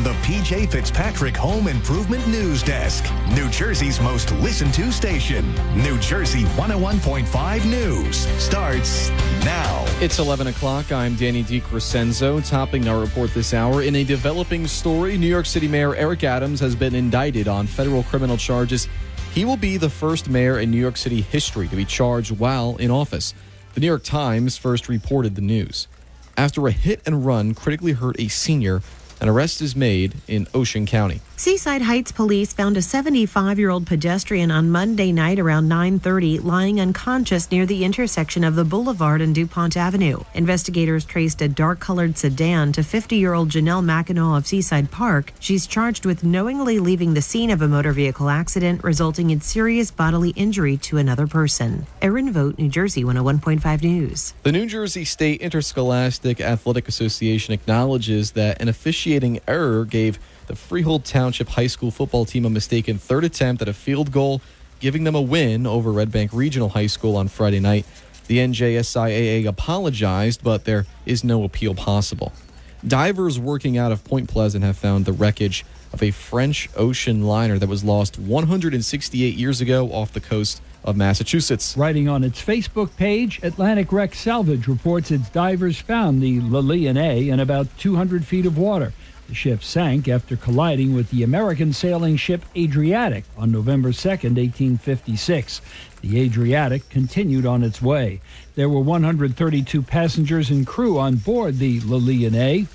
on the PJ Fitzpatrick Home Improvement News Desk, New Jersey's most listened to station. New Jersey 101.5 News starts now. It's 11 o'clock. I'm Danny DiCrescenzo, topping our report this hour. In a developing story, New York City Mayor Eric Adams has been indicted on federal criminal charges. He will be the first mayor in New York City history to be charged while in office. The New York Times first reported the news. After a hit and run critically hurt a senior, an arrest is made in Ocean County. Seaside Heights police found a 75-year-old pedestrian on Monday night around 9:30 lying unconscious near the intersection of the Boulevard and DuPont Avenue. Investigators traced a dark-colored sedan to 50-year-old Janelle McEnroe of Seaside Park. She's charged with knowingly leaving the scene of a motor vehicle accident, resulting in serious bodily injury to another person. Erin Vogt, New Jersey 101.5 News. The New Jersey State Interscholastic Athletic Association acknowledges that an officiating error gave the Freehold Township High School football team a mistaken third attempt at a field goal, giving them a win over Red Bank Regional High School on Friday night. The NJSIAA apologized, but there is no appeal possible. Divers working out of Point Pleasant have found the wreckage of a French ocean liner that was lost 168 years ago off the coast of Massachusetts. Writing on its Facebook page, Atlantic Wreck Salvage reports its divers found the Lillian A in about 200 feet of water. The ship sank after colliding with the American sailing ship Adriatic on November 2nd, 1856. The Adriatic continued on its way. There were 132 passengers and crew on board the Lillian A.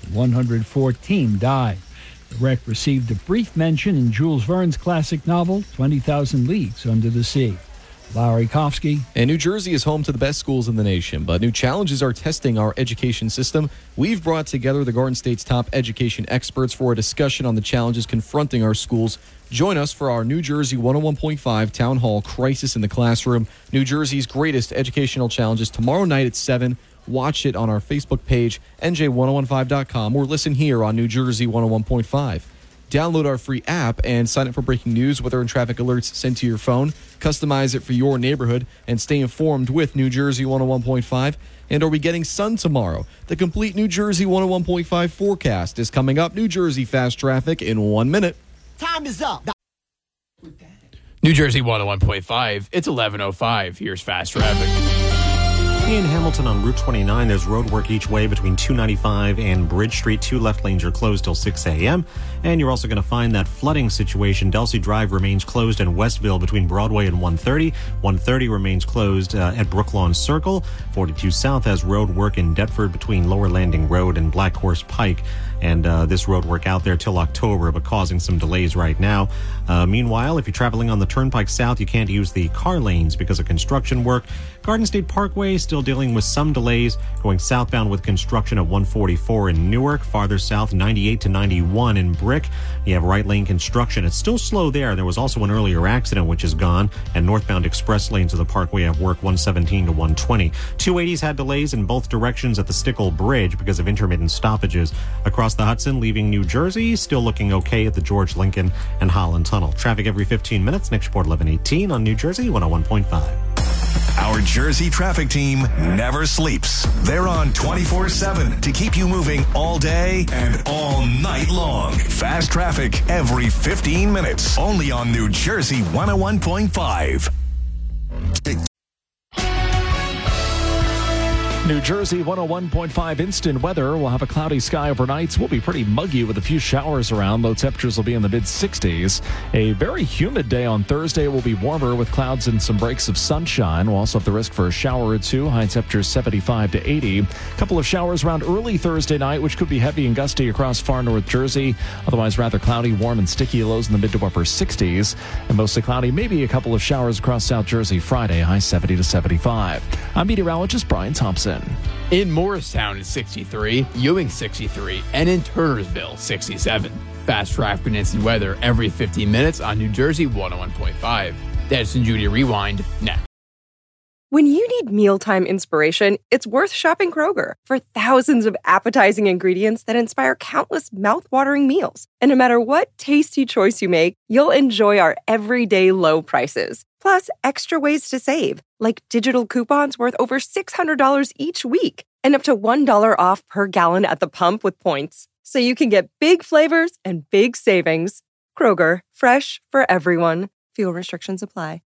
114 died. The wreck received a brief mention in Jules Verne's classic novel, 20,000 Leagues Under the Sea. Larry Kofsky. And New Jersey is home to the best schools in the nation, but new challenges are testing our education system. We've brought together the Garden State's top education experts for a discussion on the challenges confronting our schools. Join us for our New Jersey 101.5 Town Hall Crisis in the Classroom, New Jersey's greatest educational challenges, tomorrow night at 7. Watch it on our Facebook page, nj1015.com, or listen here on New Jersey 101.5. Download our free app and sign up for breaking news, weather, and traffic alerts sent to your phone. Customize it for your neighborhood and stay informed with New Jersey 101.5. And are we getting sun tomorrow? The complete New Jersey 101.5 forecast is coming up. New Jersey fast traffic in 1 minute. Time is up. New Jersey 101.5. It's 11:05. Here's fast traffic. In Hamilton on Route 29, there's road work each way between 295 and Bridge Street. 2 left lanes are closed till 6 a.m. And you're also going to find that flooding situation. Delsey Drive remains closed in Westville between Broadway and 130. 130 remains closed at Brooklawn Circle. 42 South has road work in Deptford between Lower Landing Road and Black Horse Pike. And this road work out there till October, but causing some delays right now. Meanwhile, if you're traveling on the Turnpike South, you can't use the car lanes because of construction work. Garden State Parkway still dealing with some delays going southbound with construction at 144 in Newark. Farther south, 98 to 91 in Brick. You have right lane construction. It's still slow there. There was also an earlier accident which is gone. And northbound express lanes of the Parkway have work 117 to 120. 280s had delays in both directions at the Stickle Bridge because of intermittent stoppages. Across the Hudson, leaving New Jersey, still looking okay at the George Lincoln and Holland Tunnel. Traffic every 15 minutes. Next report 11:18 on New Jersey 101.5. Our Jersey traffic team never sleeps. They're on 24/7 to keep you moving all day and all night long. Fast traffic every 15 minutes. Only on New Jersey 101.5. New Jersey 101.5 instant weather. We'll have a cloudy sky overnight. We'll be pretty muggy with a few showers around. Low temperatures will be in the mid-60s. A very humid day on Thursday will be warmer with clouds and some breaks of sunshine. We'll also have the risk for a shower or two. High temperatures 75 to 80. A couple of showers around early Thursday night, which could be heavy and gusty across far North Jersey. Otherwise rather cloudy, warm and sticky. Lows in the mid to upper 60s. And mostly cloudy, maybe a couple of showers across South Jersey Friday. High 70 to 75. I'm meteorologist Brian Thompson. In Morristown, it's 63, Ewing 63, and in Turnersville, 67. Fast traffic and instant weather every 15 minutes on New Jersey 101.5. That's in Judy Rewind next. When you need mealtime inspiration, it's worth shopping Kroger for thousands of appetizing ingredients that inspire countless mouth-watering meals. And no matter what tasty choice you make, you'll enjoy our everyday low prices. Plus, extra ways to save, like digital coupons worth over $600 each week and up to $1 off per gallon at the pump with points. so you can get big flavors and big savings. Kroger, fresh for everyone. Fuel restrictions apply.